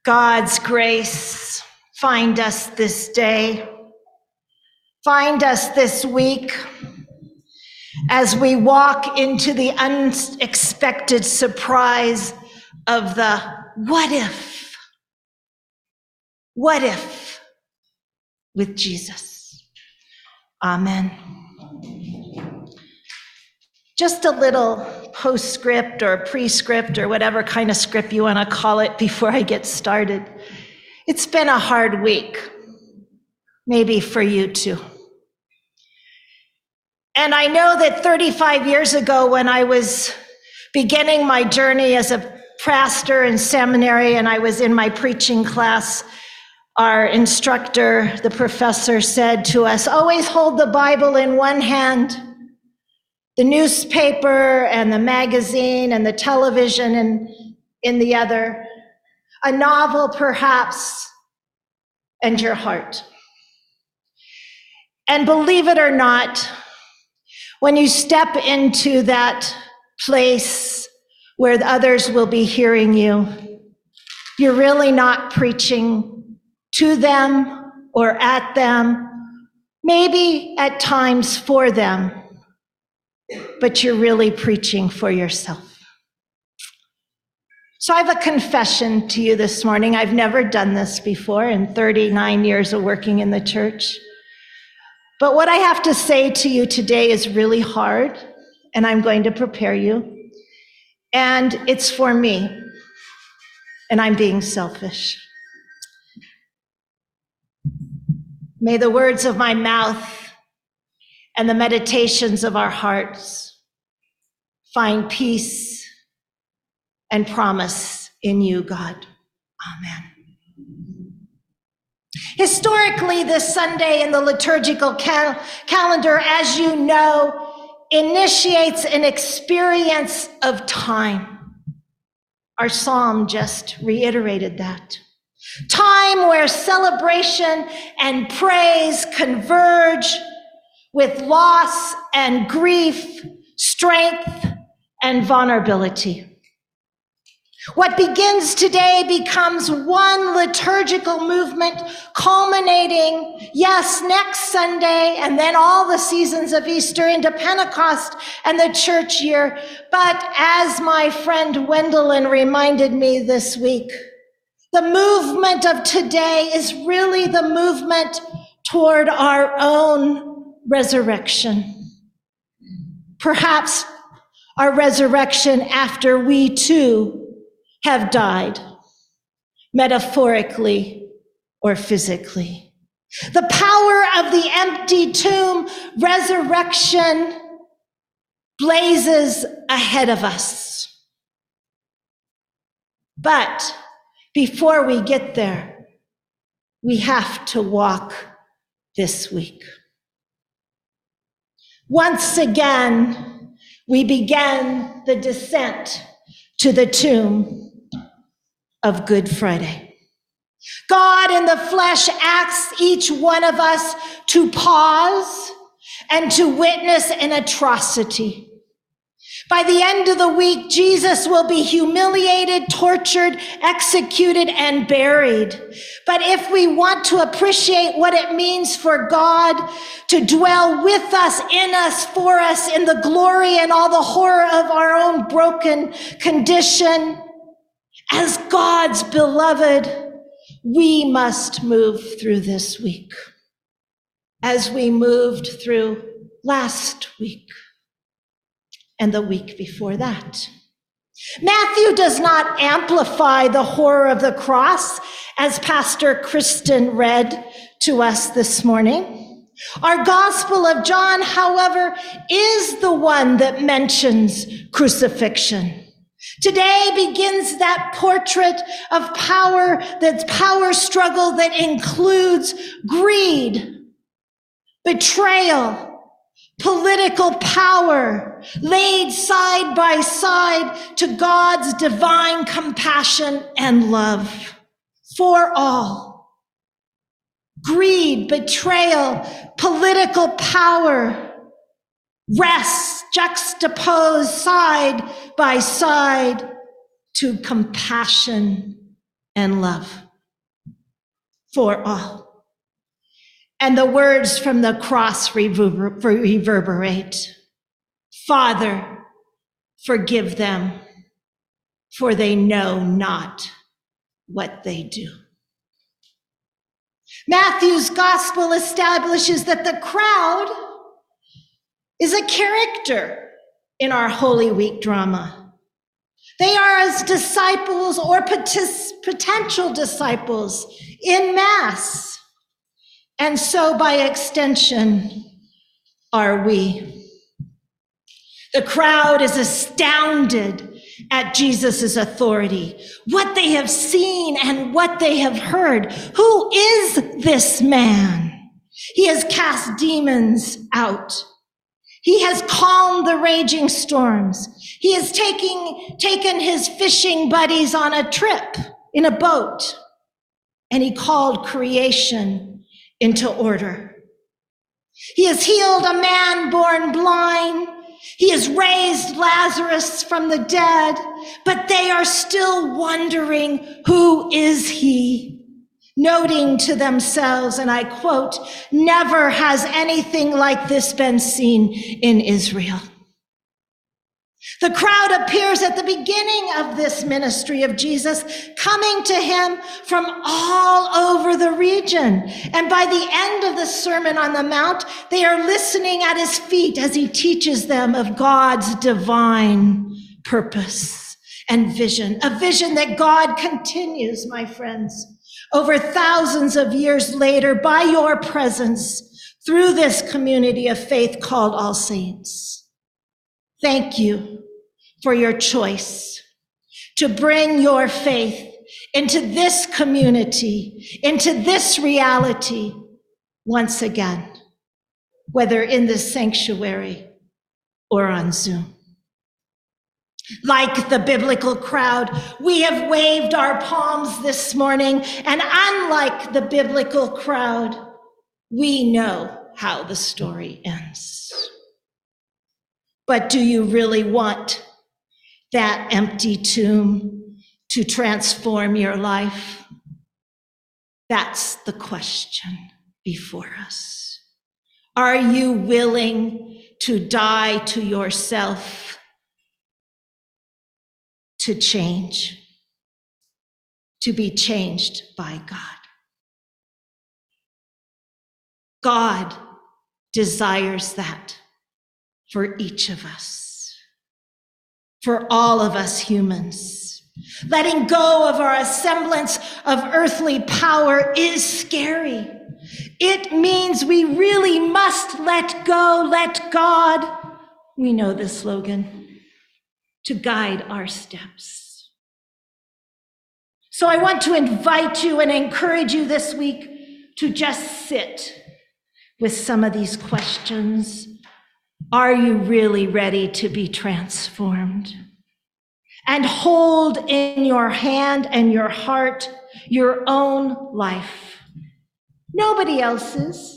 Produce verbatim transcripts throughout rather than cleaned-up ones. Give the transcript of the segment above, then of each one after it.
God's grace find us this day. Find us this week as we walk into the unexpected surprise of the what if? What if with Jesus? Amen. Just a little postscript or prescript or whatever kind of script you want to call it before I get started. It's been a hard week, maybe for you too. And I know that thirty-five years ago, when I was beginning my journey as a pastor in seminary and I was in my preaching class, our instructor, the professor, said to us, always hold the Bible in one hand, the newspaper and the magazine and the television in, in the other, a novel perhaps, and your heart. And believe it or not, when you step into that place where others will be hearing you, you're really not preaching to them or at them, maybe at times for them, but you're really preaching for yourself. So I have a confession to you this morning. I've never done this before in thirty-nine years of working in the church. But what I have to say to you today is really hard, and I'm going to prepare you. And it's for me, and I'm being selfish. May the words of my mouth and the meditations of our hearts find peace and promise in you, God. Amen. Historically, this Sunday in the liturgical cal- calendar, as you know, initiates an experience of time. Our psalm just reiterated that. Time where celebration and praise converge with loss and grief, strength and vulnerability. What begins today becomes one liturgical movement culminating, yes, next Sunday, and then all the seasons of Easter into Pentecost and the church year. But as my friend Wendelin reminded me this week, the movement of today is really the movement toward our own resurrection. Perhaps our resurrection after we too have died, metaphorically or physically. The power of the empty tomb, resurrection, blazes ahead of us. But before we get there, we have to walk this week. Once again, we began the descent to the tomb of Good Friday. God in the flesh asks each one of us to pause and to witness an atrocity. By the end of the week, Jesus will be humiliated, tortured, executed, and buried. But if we want to appreciate what it means for God to dwell with us, in us, for us, in the glory and all the horror of our own broken condition, as God's beloved, we must move through this week, as we moved through last week and the week before that. Matthew does not amplify the horror of the cross, as Pastor Kristen read to us this morning. Our Gospel of John, however, is the one that mentions crucifixion. Today begins that portrait of power, that power struggle that includes greed, betrayal, political power, laid side by side to God's divine compassion and love for all. Greed, betrayal, political power, rests juxtaposed side by side to compassion and love for all. And the words from the cross reverber- reverberate. Father, forgive them, for they know not what they do. Matthew's gospel establishes that the crowd is a character in our Holy Week drama. They are as disciples or potential disciples in mass. And so by extension are we. The crowd is astounded at Jesus' authority, what they have seen and what they have heard. Who is this man? He has cast demons out. He has calmed the raging storms. He has taking, taken his fishing buddies on a trip in a boat, and he called creation into order. He has healed a man born blind. He has raised Lazarus from the dead, but they are still wondering, who is he? Noting to themselves, and I quote, never has anything like this been seen in Israel. The crowd appears at the beginning of this ministry of Jesus, coming to him from all over the region. And by the end of the Sermon on the Mount, they are listening at his feet as he teaches them of God's divine purpose and vision, a vision that God continues, my friends, over thousands of years later by your presence through this community of faith called All Saints. Thank you for your choice to bring your faith into this community, into this reality once again, whether in this sanctuary or on Zoom. Like the biblical crowd, we have waved our palms this morning, and unlike the biblical crowd, we know how the story ends. But do you really want that empty tomb to transform your life? That's the question before us. Are you willing to die to yourself to change, to be changed by God? God desires that for each of us, for all of us humans. Letting go of our semblance of earthly power is scary. It means we really must let go, let God, we know this slogan, to guide our steps. So I want to invite you and encourage you this week to just sit with some of these questions. Are you really ready to be transformed? And hold in your hand and your heart your own life, nobody else's.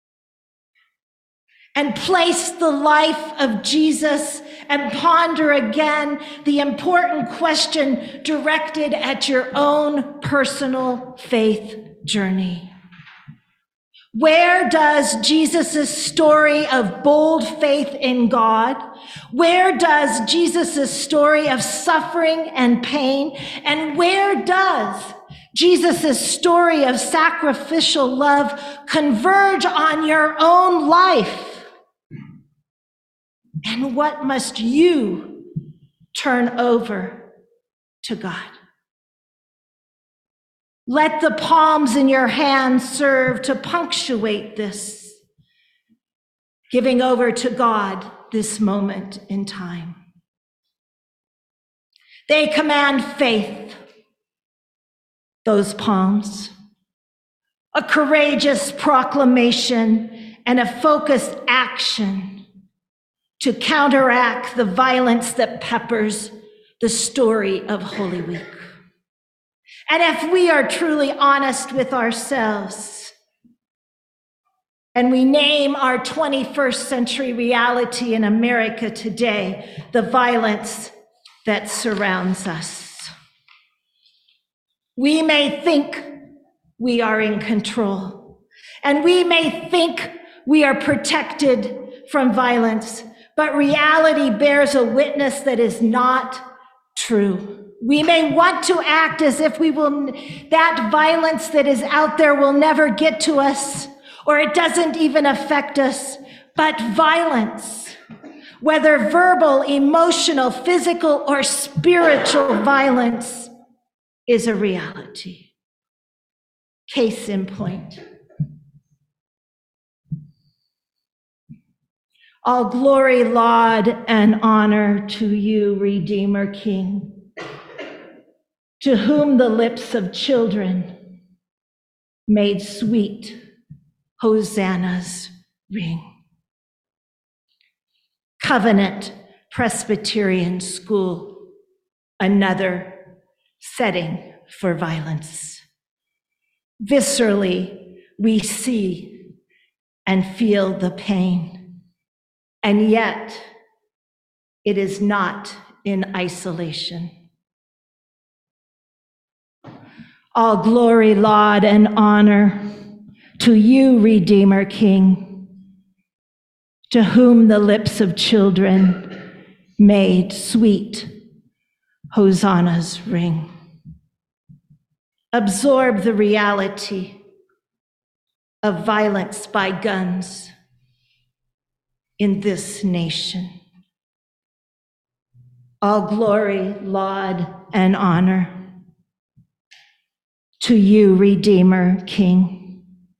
And place the life of Jesus and ponder again the important question directed at your own personal faith journey. Where does Jesus' story of bold faith in God, where does Jesus' story of suffering and pain, and where does Jesus' story of sacrificial love converge on your own life? And what must you turn over to God? Let the palms in your hands serve to punctuate this, giving over to God this moment in time. They command faith, those palms, a courageous proclamation and a focused action to counteract the violence that peppers the story of Holy Week. And if we are truly honest with ourselves, and we name our twenty-first century reality in America today, the violence that surrounds us. We may think we are in control, and we may think we are protected from violence, but reality bears a witness that is not true. We may want to act as if we will, that violence that is out there will never get to us, or it doesn't even affect us, but violence, whether verbal, emotional, physical, or spiritual violence, is a reality. Case in point. All glory, laud, and honor to you, Redeemer King, to whom the lips of children made sweet hosannas ring. Covenant Presbyterian School, another setting for violence. Viscerally, we see and feel the pain, and yet it is not in isolation. All glory, laud, and honor to you, Redeemer King, to whom the lips of children made sweet hosannas ring. Absorb the reality of violence by guns in this nation. All glory, laud, and honor to you, Redeemer King,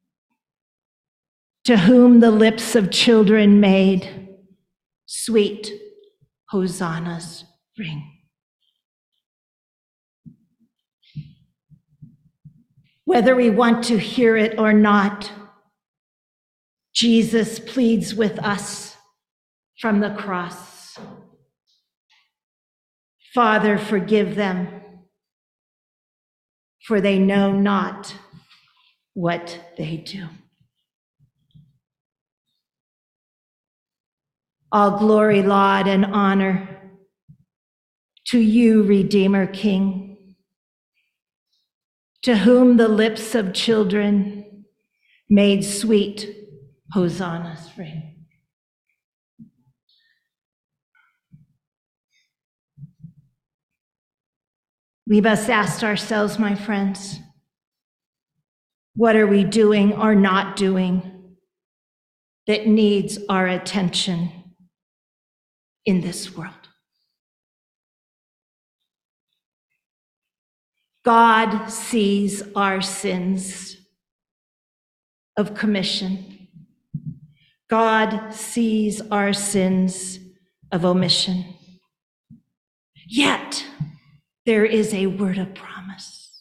to whom the lips of children made sweet hosannas ring. Whether we want to hear it or not, Jesus pleads with us from the cross. Father, forgive them, for they know not what they do. All glory, laud, and honor to you, Redeemer King, to whom the lips of children made sweet hosannas ring. We must ask ourselves, my friends, what are we doing or not doing that needs our attention in this world? God sees our sins of commission. God sees our sins of omission. Yet, there is a word of promise.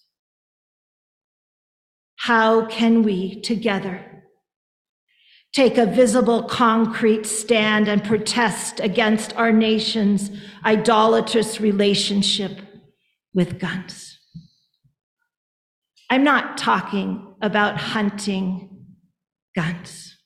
How can we together take a visible, concrete stand and protest against our nation's idolatrous relationship with guns? I'm not talking about hunting guns.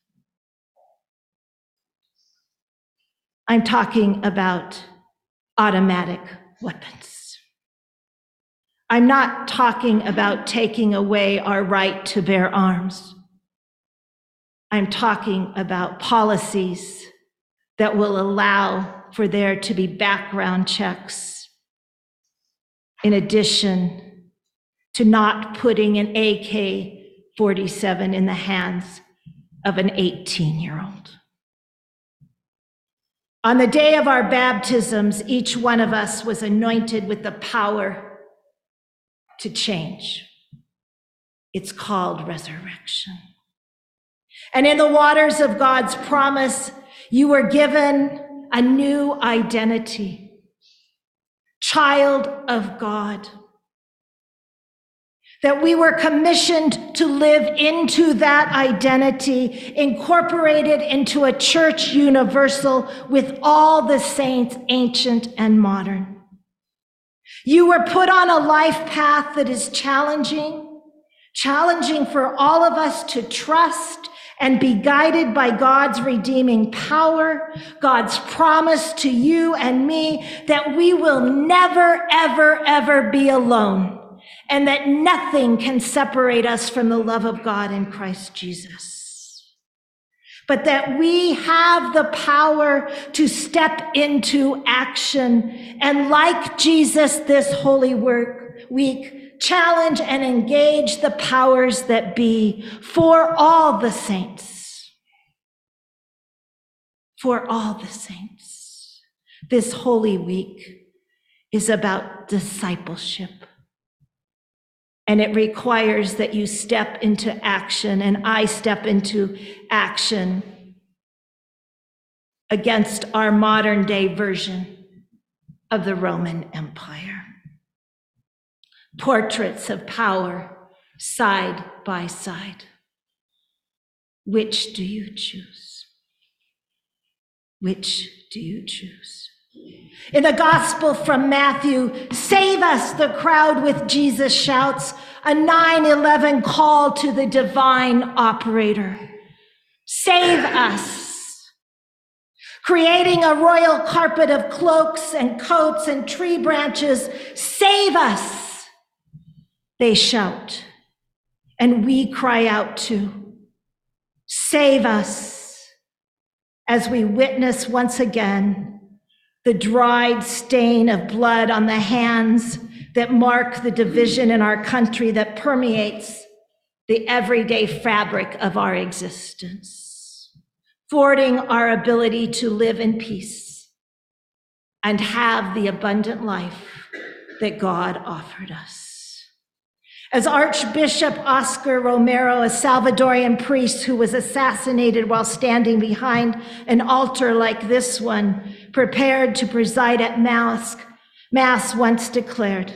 I'm talking about automatic weapons. I'm not talking about taking away our right to bear arms. I'm talking about policies that will allow for there to be background checks, in addition to not putting an A K forty-seven in the hands of an eighteen-year-old. On the day of our baptisms, each one of us was anointed with the power to change. It's called resurrection. And in the waters of God's promise, you were given a new identity, child of God. That we were commissioned to live into that identity, incorporated into a church universal with all the saints, ancient and modern. You were put on a life path that is challenging, challenging for all of us to trust and be guided by God's redeeming power, God's promise to you and me that we will never, ever, ever be alone. and that nothing can separate us from the love of God in Christ Jesus. But that we have the power to step into action and, like Jesus this Holy Week, challenge and engage the powers that be for all the saints. For all the saints. This Holy Week is about discipleship. And it requires that you step into action, and I step into action against our modern day version of the Roman Empire. Portraits of power side by side. Which do you choose? Which do you choose? In the gospel from Matthew, save us, the crowd with Jesus shouts, a nine eleven call to the divine operator. Save us. Creating a royal carpet of cloaks and coats and tree branches, save us, they shout. And we cry out too, save us, as we witness once again the dried stain of blood on the hands that mark the division in our country that permeates the everyday fabric of our existence, thwarting our ability to live in peace and have the abundant life that God offered us. As Archbishop Oscar Romero, a Salvadorian priest who was assassinated while standing behind an altar like this one, prepared to preside at Mass, Mass once declared,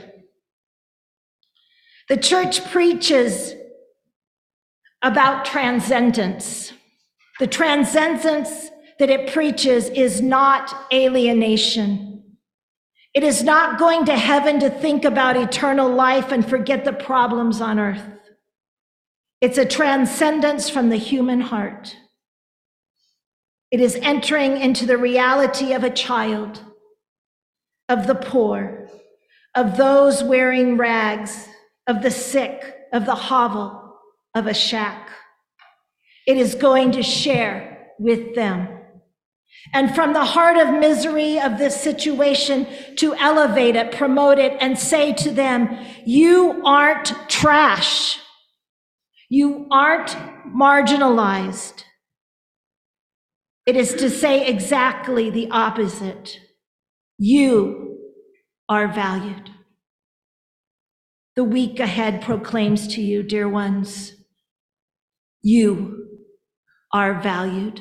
the church preaches about transcendence. The transcendence that it preaches is not alienation. It is not going to heaven to think about eternal life and forget the problems on earth. It's a transcendence from the human heart. It is entering into the reality of a child, of the poor, of those wearing rags, of the sick, of the hovel, of a shack. It is going to share with them. And from the heart of misery of this situation, to elevate it, promote it, and say to them, you aren't trash. You aren't marginalized. It is to say exactly the opposite. You are valued. The week ahead proclaims to you, dear ones, you are valued.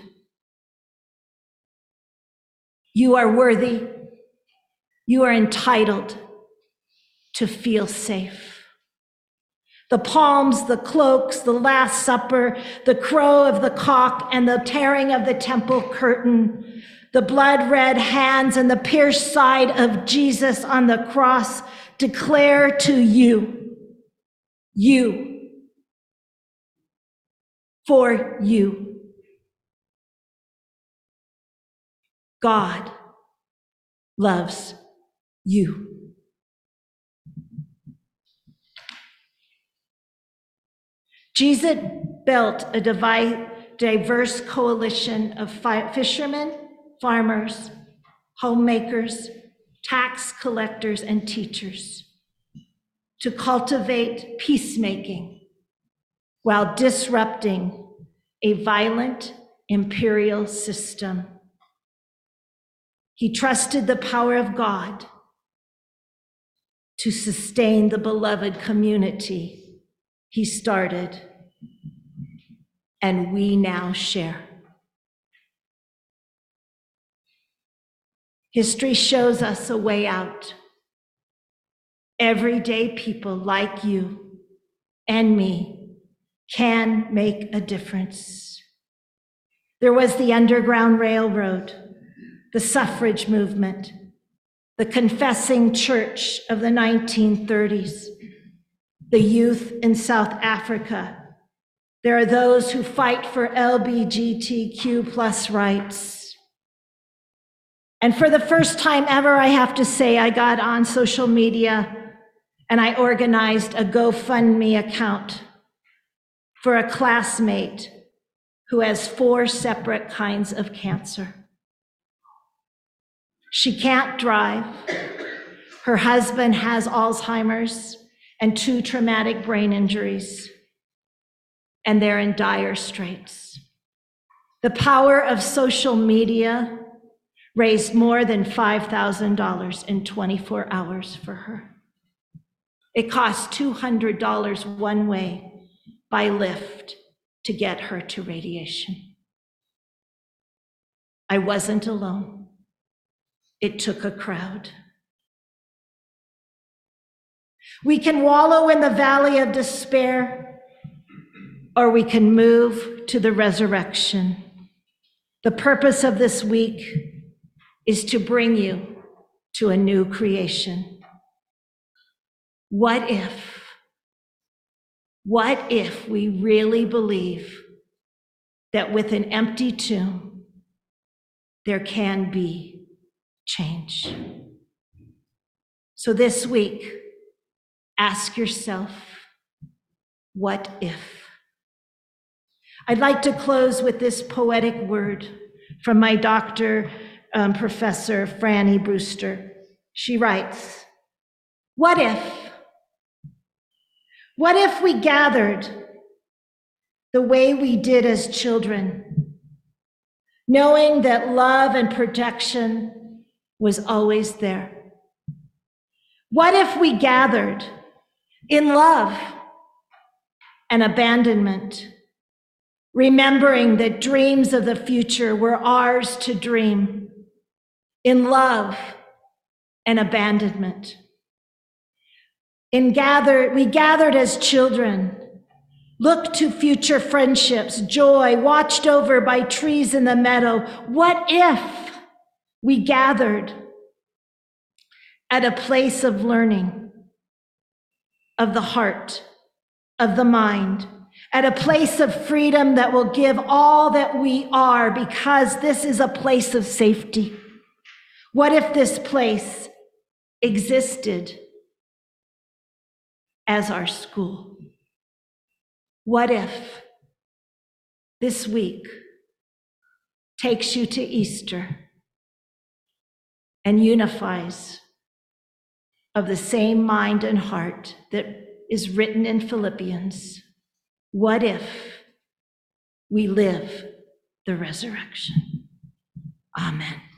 You are worthy. You are entitled to feel safe. The palms, the cloaks, the Last Supper, the crow of the cock, and the tearing of the temple curtain, the blood-red hands and the pierced side of Jesus on the cross declare to you, you, for you. God loves you. Jesus built a diverse coalition of fishermen, farmers, homemakers, tax collectors, and teachers to cultivate peacemaking while disrupting a violent imperial system. He trusted the power of God to sustain the beloved community he started, and we now share. History shows us a way out. Everyday people like you and me can make a difference. There was the Underground Railroad, the suffrage movement, the confessing church of the nineteen thirties, the youth in South Africa. There are those who fight for L G B T Q plus rights. And for the first time ever, I have to say, I got on social media and I organized a GoFundMe account for a classmate who has four separate kinds of cancer. She can't drive. Her husband has Alzheimer's and two traumatic brain injuries, and they're in dire straits. The power of social media raised more than five thousand dollars in twenty-four hours for her. It cost two hundred dollars one way by Lyft to get her to radiation. I wasn't alone. It took a crowd. We can wallow in the valley of despair, or we can move to the resurrection. The purpose of this week is to bring you to a new creation. What if, what if we really believe that with an empty tomb, there can be change? So this week, ask yourself, what if? I'd like to close with this poetic word from my doctor, um, Professor Franny Brewster. She writes, what if? What if we gathered the way we did as children, knowing that love and protection was always there? What if we gathered in love and abandonment, remembering that dreams of the future were ours to dream, in love and abandonment? In gather, we gathered as children, looked to future friendships, joy, watched over by trees in the meadow. What if we gathered at a place of learning, of the heart, of the mind, at a place of freedom that will give all that we are, because this is a place of safety? What if this place existed as our school? What if this week takes you to Easter and unifies of the same mind and heart that is written in Philippians? What if we live the resurrection? Amen.